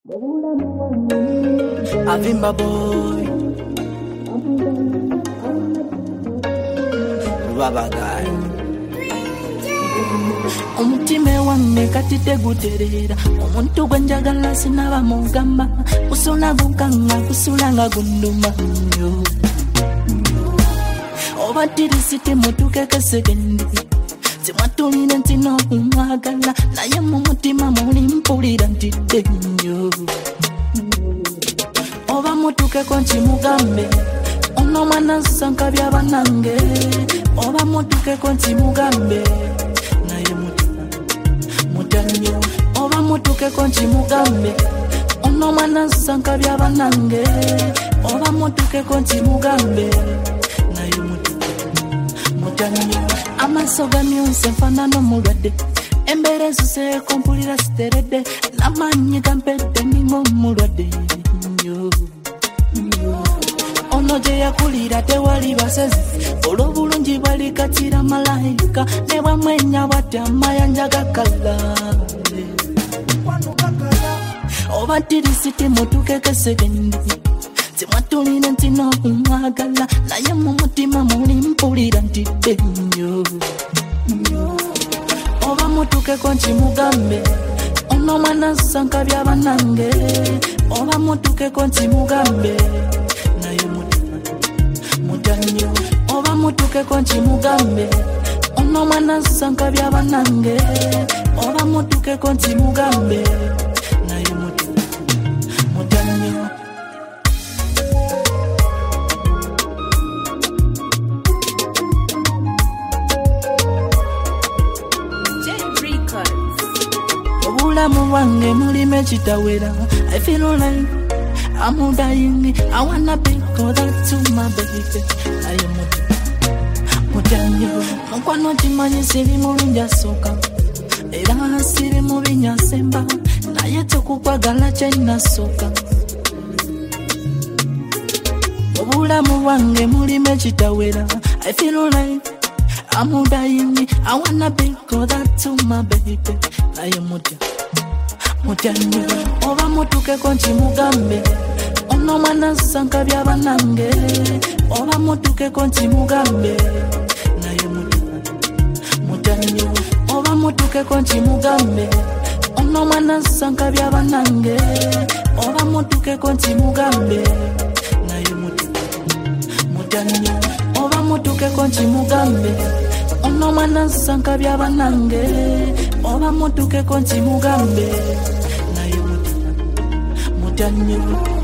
Avimba boy Babagai Umutima wange kati teguterera omuntu gwenjagala sinaba mugamba kusula gukanga kusulanga gunduma obatirisite mutuke kesegendi Timatuline ntino kumwagala naye mu mutima muli mpulira ntidde nnyo oba mutuke ko nkimugambe ono mwana sanka byabanange oba mutuke ko nkimugambe naye mutanyo oba mutuke ko nkimugambe ono mwana sanka byabanange oba mutuke ko nkimugambe naye mutanyo amaso gamyonse mfana n'omulwadde embeera ezuseeko mpulira siteredde n'amaanyi gampedde ninga omulwadde ono gye yakulira tewali basezi olw'obulungi balikatira malayika ne bwamwenya bwate amayanja gakala oba tirisiti mutuke kesegendi Timatuline ntino kumwagala naye mu mutima muli mpulira ntidde nnyo oba mutuke ko nkimugambe ono mwana sanka byabanange oba mutuke ko nkimugambe naye mutanyo oba mutuke ko nkimugambe ono mwana sanka byabanange oba mutuke ko nkimugambe naye mutanyo Obulamu wange mulime kitawera I feel like I'm dying I wanna be called to my baby I am mutanyo mukwano kimanyi siri mulungi asooka era siri mu binyasemba naye tokukwagala kyenasooka obulamu wange mulime kitawera I feel like I'm dying I wanna be called to my baby I am mutanyo oba mutuke ko nkimugambe ono mwana sanka byabanange oba mutuke ko nkimugambe naye mutanyo oba mutuke ko nkimugambe ono mwana sanka byabanange oba mutuke ko nkimugambe naye mutanyo oba mutuke ko nkimugambe ono mwana sanka byabanange oba mutuke ko nkimugambe naye mutanyo